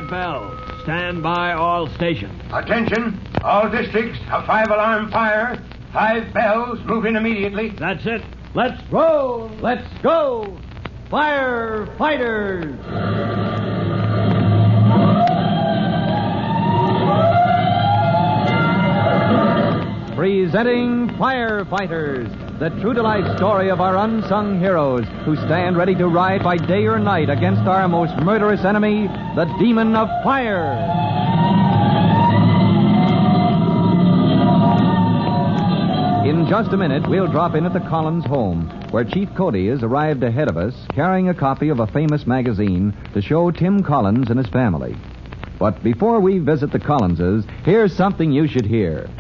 bells. Stand by all stations. Attention, all districts, a 5-alarm fire. 5 bells, moving immediately. That's it. Let's roll. Let's go. Firefighters. Presenting Firefighters, the true-to-life story of our unsung heroes who stand ready to ride by day or night against our most murderous enemy, the demon of fire. In just a minute, we'll drop in at the Collins home, where Chief Cody has arrived ahead of us, carrying a copy of a famous magazine to show Tim Collins and his family. But before we visit the Collinses, here's something you should hear.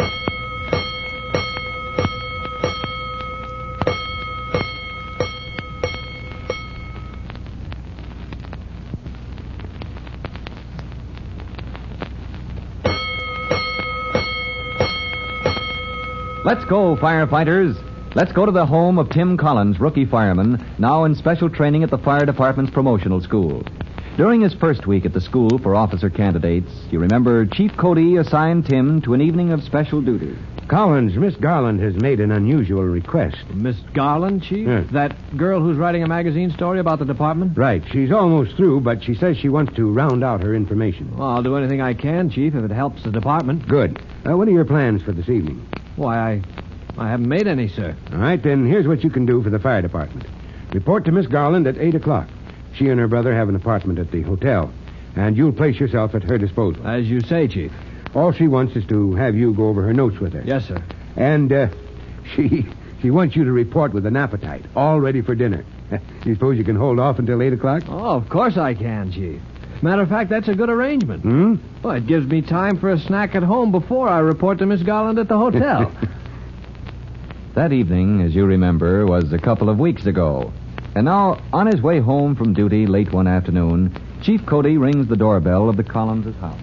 Let's go, firefighters. Let's go to the home of Tim Collins, rookie fireman, now in special training at the fire department's promotional school. During his first week at the school for officer candidates, you remember Chief Cody assigned Tim to an evening of special duty. Collins, Miss Garland has made an unusual request. Miss Garland, Chief? Yes. That girl who's writing a magazine story about the department? Right. She's almost through, but she says she wants to round out her information. Well, I'll do anything I can, Chief, if it helps the department. Good. What are your plans for this evening? Why, I haven't made any, sir. All right, then here's what you can do for the fire department. Report to Miss Garland at 8 o'clock. She and her brother have an apartment at the hotel, and you'll place yourself at her disposal. As you say, Chief. All she wants is to have you go over her notes with her. Yes, sir. And she wants you to report with an appetite, all ready for dinner. You suppose you can hold off until 8 o'clock? Oh, of course I can, Chief. Matter of fact, that's a good arrangement. Well, it gives me time for a snack at home before I report to Miss Garland at the hotel. That evening, as you remember, was a couple of weeks ago. And now, on his way home from duty late one afternoon, Chief Cody rings the doorbell of the Collins' house.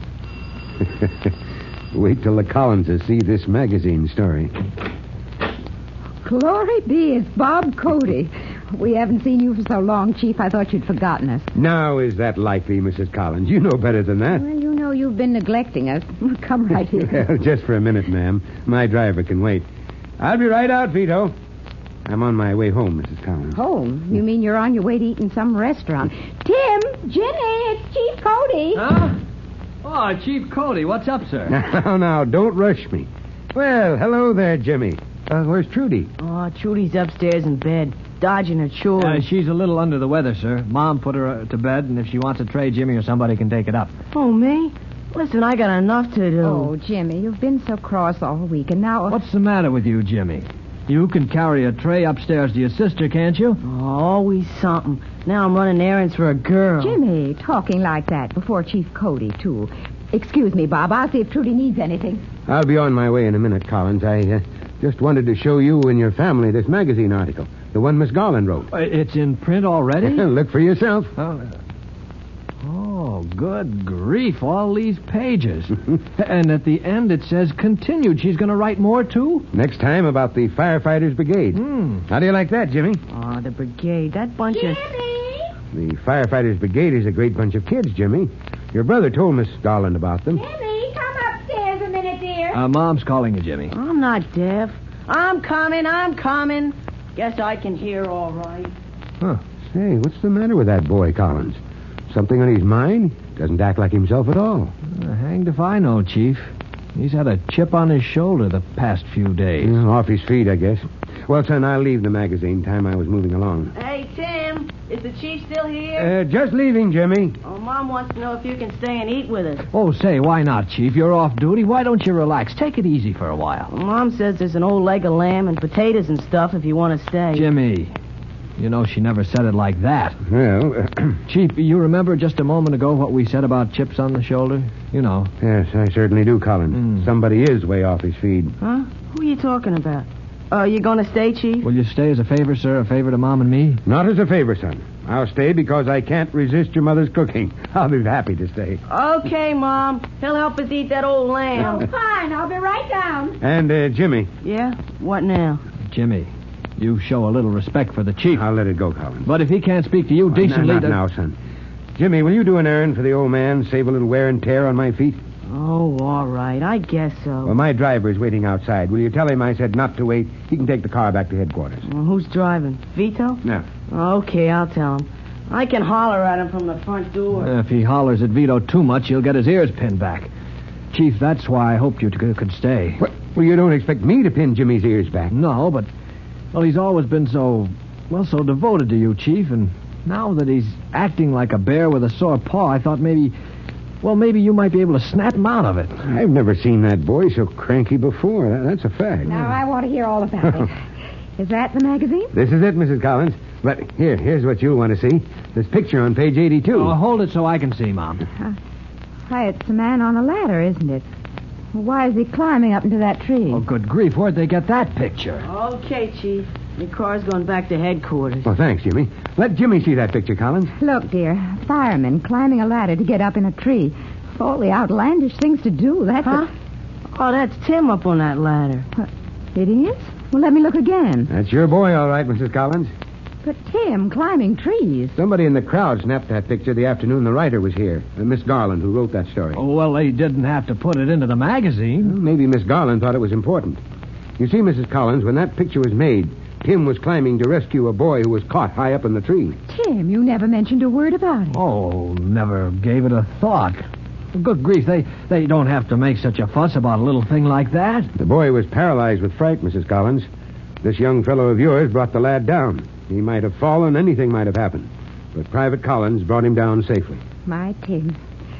Wait till the Collinses see this magazine story. Glory be, it's Bob Cody. We haven't seen you for so long, Chief, I thought you'd forgotten us. Now, is that likely, Mrs. Collins? You know better than that. Well, you know you've been neglecting us. Come right here. Well, just for a minute, ma'am. My driver can wait. I'll be right out, Vito. I'm on my way home, Mrs. Collins. Home? You mean you're on your way to eat in some restaurant? Tim, Ginny, it's Chief Cody. Huh? Oh, Chief Cody, what's up, sir? Now, don't rush me. Well, hello there, Jimmy. Where's Trudy? Oh, Trudy's upstairs in bed, dodging her chores. She's a little under the weather, sir. Mom put her to bed, and if she wants a tray, Jimmy or somebody can take it up. Oh, me? Listen, I got enough to do. Oh, Jimmy, you've been so cross all week, and now... What's the matter with you, Jimmy? You can carry a tray upstairs to your sister, can't you? Oh, always something. Now I'm running errands for a girl. Jimmy, talking like that before Chief Cody, too. Excuse me, Bob. I'll see if Trudy needs anything. I'll be on my way in a minute, Collins. I just wanted to show you and your family this magazine article, the one Miss Garland wrote. It's in print already? Look for yourself. Oh, good grief, all these pages. And at the end it says continued. She's going to write more, too? Next time about the Firefighters Brigade. How do you like that, Jimmy? Oh, the brigade. That bunch Jimmy! The Firefighters Brigade is a great bunch of kids, Jimmy. Your brother told Miss Garland about them. Jimmy, come upstairs a minute, dear. Mom's calling you, Jimmy. I'm not deaf. I'm coming. Guess I can hear all right. Huh. Say, what's the matter with that boy, Collins? Something on his mind? Doesn't act like himself at all. Hanged if I know, Chief. He's had a chip on his shoulder the past few days. Off his feet, I guess. Well, son, I'll leave the magazine. Time I was moving along. Hey, Tim, is the chief still here? Just leaving, Jimmy. Oh, Mom wants to know if you can stay and eat with us. Oh, say, why not, Chief? You're off duty. Why don't you relax? Take it easy for a while. Well, Mom says there's an old leg of lamb and potatoes and stuff if you want to stay. Jimmy, you know she never said it like that. Well, Chief, you remember just a moment ago what we said about chips on the shoulder? You know. Yes, I certainly do, Collins. Somebody is way off his feed. Huh? Who are you talking about? You going to stay, Chief? Will you stay as a favor, sir? A favor to Mom and me? Not as a favor, son. I'll stay because I can't resist your mother's cooking. I'll be happy to stay. Okay, Mom. He'll help us eat that old lamb. Oh, fine. I'll be right down. And, Jimmy. Yeah? What now? Jimmy, you show a little respect for the Chief. I'll let it go, Collins. But if he can't speak to you decently... Not now, son. Jimmy, will you do an errand for the old man? Save a little wear and tear on my feet? Oh, all right. I guess so. Well, my driver's waiting outside. Will you tell him I said not to wait? He can take the car back to headquarters. Well, who's driving? Vito? No. Okay, I'll tell him. I can holler at him from the front door. If he hollers at Vito too much, he'll get his ears pinned back. Chief, that's why I hoped you could stay. What? Well, you don't expect me to pin Jimmy's ears back. No, but, well, he's always been so devoted to you, Chief, and now that he's acting like a bear with a sore paw, I thought maybe you might be able to snap him out of it. I've never seen that boy so cranky before. That's a fact. Now, I want to hear all about it. Is that the magazine? This is it, Mrs. Collins. But here's what you'll want to see. This picture on page 82. Oh, hold it so I can see, Mom. Why, it's a man on a ladder, isn't it? Why is he climbing up into that tree? Oh, good grief, where'd they get that picture? Okay, Chief. The car's going back to headquarters. Well, thanks, Jimmy. Let Jimmy see that picture, Collins. Look, dear, fireman climbing a ladder to get up in a tree. All the outlandish things to do. That's Oh, that's Tim up on that ladder. It is? Well, let me look again. That's your boy, all right, Mrs. Collins. But Tim climbing trees. Somebody in the crowd snapped that picture the afternoon the writer was here. Miss Garland, who wrote that story. Oh, well, they didn't have to put it into the magazine. Well, maybe Miss Garland thought it was important. You see, Mrs. Collins, when that picture was made, Tim was climbing to rescue a boy who was caught high up in the tree. Tim, you never mentioned a word about it. Oh, never gave it a thought. Good grief, they don't have to make such a fuss about a little thing like that. The boy was paralyzed with fright, Mrs. Collins. This young fellow of yours brought the lad down. He might have fallen, anything might have happened. But Private Collins brought him down safely. My Tim.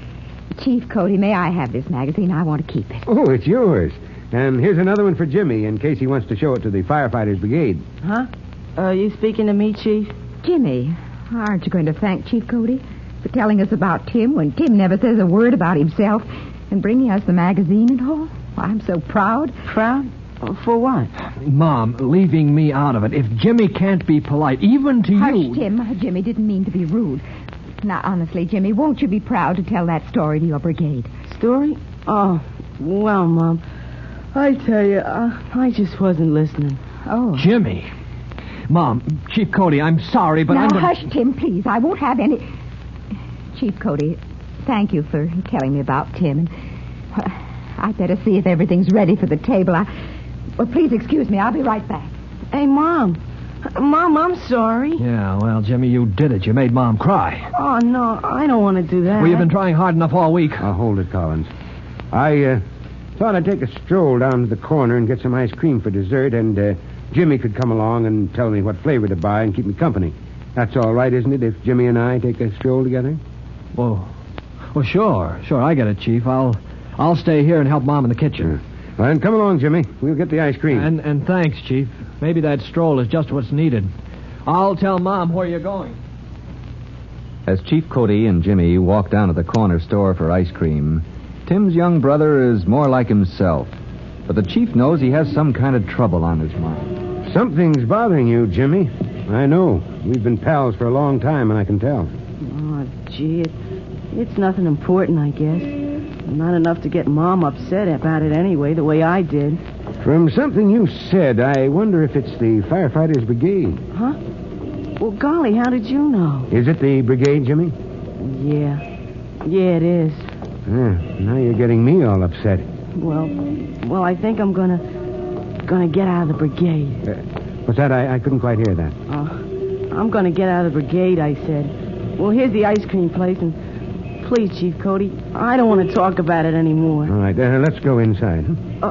Chief Cody, may I have this magazine? I want to keep it. Oh, it's yours. And here's another one for Jimmy in case he wants to show it to the firefighters' brigade. Huh? You speaking to me, Chief? Jimmy, aren't you going to thank Chief Cody for telling us about Tim when Tim never says a word about himself and bringing us the magazine and all? I'm so proud. Proud? For what? Mom, leaving me out of it. If Jimmy can't be polite, even to Hush, you... Tim. Jimmy didn't mean to be rude. Now, honestly, Jimmy, won't you be proud to tell that story to your brigade? Story? Oh, well, Mom, I tell you, I just wasn't listening. Oh. Jimmy. Mom, Chief Cody, I'm sorry, but now, I'm... hush, Tim, please. I won't have any... Chief Cody, thank you for telling me about Tim. And I'd better see if everything's ready for the table. Well, please excuse me. I'll be right back. Hey, Mom. Mom, I'm sorry. Yeah, well, Jimmy, you did it. You made Mom cry. Oh, no, I don't want to do that. Well, you've been trying hard enough all week. I'll hold it, Collins. I thought I'd take a stroll down to the corner and get some ice cream for dessert, and Jimmy could come along and tell me what flavor to buy and keep me company. That's all right, isn't it, if Jimmy and I take a stroll together? Well, sure. I get it, Chief. I'll stay here and help Mom in the kitchen. Well, then come along, Jimmy. We'll get the ice cream. And thanks, Chief. Maybe that stroll is just what's needed. I'll tell Mom where you're going. As Chief Cody and Jimmy walk down to the corner store for ice cream, Tim's young brother is more like himself. But the Chief knows he has some kind of trouble on his mind. Something's bothering you, Jimmy. I know. We've been pals for a long time, and I can tell. Oh, gee, it's nothing important, I guess. Not enough to get Mom upset about it anyway, the way I did. From something you said, I wonder if it's the firefighters' brigade. Huh? Well, golly, how did you know? Is it the brigade, Jimmy? Yeah, it is. Now you're getting me all upset. Well, I think I'm gonna get out of the brigade. What's that? I couldn't quite hear that. I'm gonna get out of the brigade, I said. Well, here's the ice cream place, and please, Chief Cody, I don't want to talk about it anymore. All right, let's go inside.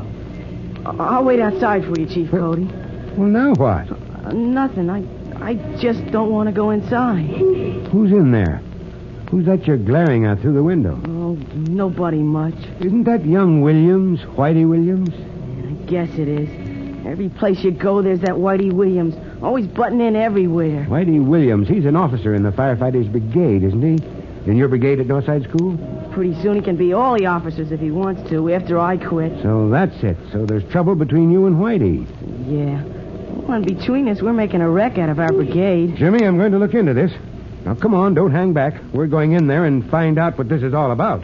I'll wait outside for you, Chief Cody. Well, now what? Nothing. I just don't want to go inside. Who's in there? Who's that you're glaring at through the window? Oh, nobody much. Isn't that young Williams, Whitey Williams? I guess it is. Every place you go, there's that Whitey Williams. Always butting in everywhere. Whitey Williams, he's an officer in the firefighters' brigade, isn't he? In your brigade at Northside School? Pretty soon he can be all the officers if he wants to, after I quit. So that's it. So there's trouble between you and Whitey. Yeah. Well, and between us, we're making a wreck out of our brigade. Jimmy, I'm going to look into this. Now, come on, don't hang back. We're going in there and find out what this is all about.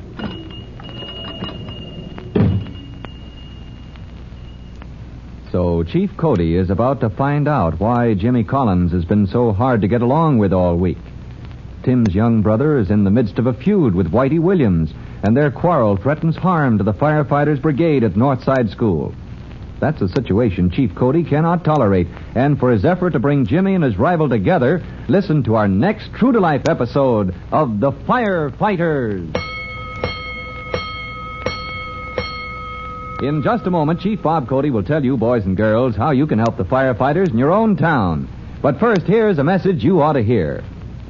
So Chief Cody is about to find out why Jimmy Collins has been so hard to get along with all week. Tim's young brother is in the midst of a feud with Whitey Williams, and their quarrel threatens harm to the firefighters' brigade at Northside School. That's a situation Chief Cody cannot tolerate, and for his effort to bring Jimmy and his rival together, listen to our next true-to-life episode of The Firefighters. In just a moment, Chief Bob Cody will tell you, boys and girls, how you can help the firefighters in your own town. But first, here's a message you ought to hear.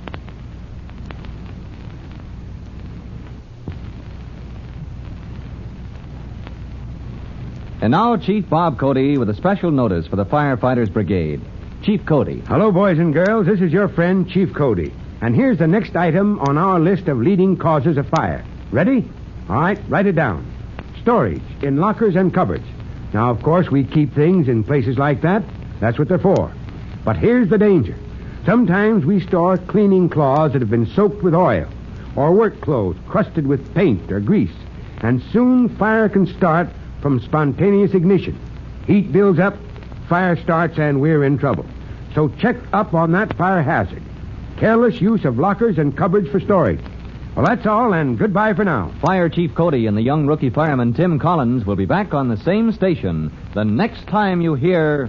And now, Chief Bob Cody with a special notice for the Firefighters Brigade. Chief Cody. Hello, boys and girls. This is your friend, Chief Cody. And here's the next item on our list of leading causes of fire. Ready? All right, write it down. Storage in lockers and cupboards. Now, of course, we keep things in places like that. That's what they're for. But here's the danger. Sometimes we store cleaning cloths that have been soaked with oil, or work clothes crusted with paint or grease, and soon fire can start from spontaneous ignition. Heat builds up, fire starts, and we're in trouble. So check up on that fire hazard. Careless use of lockers and cupboards for storage. Well, that's all, and goodbye for now. Fire Chief Cody and the young rookie fireman Tim Collins will be back on the same station the next time you hear...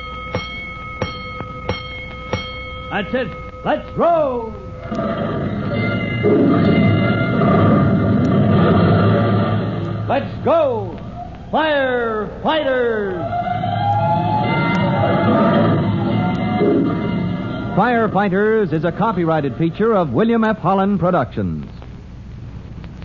That's it. Let's roll! Let's go! Firefighters! Firefighters is a copyrighted feature of William F. Holland Productions.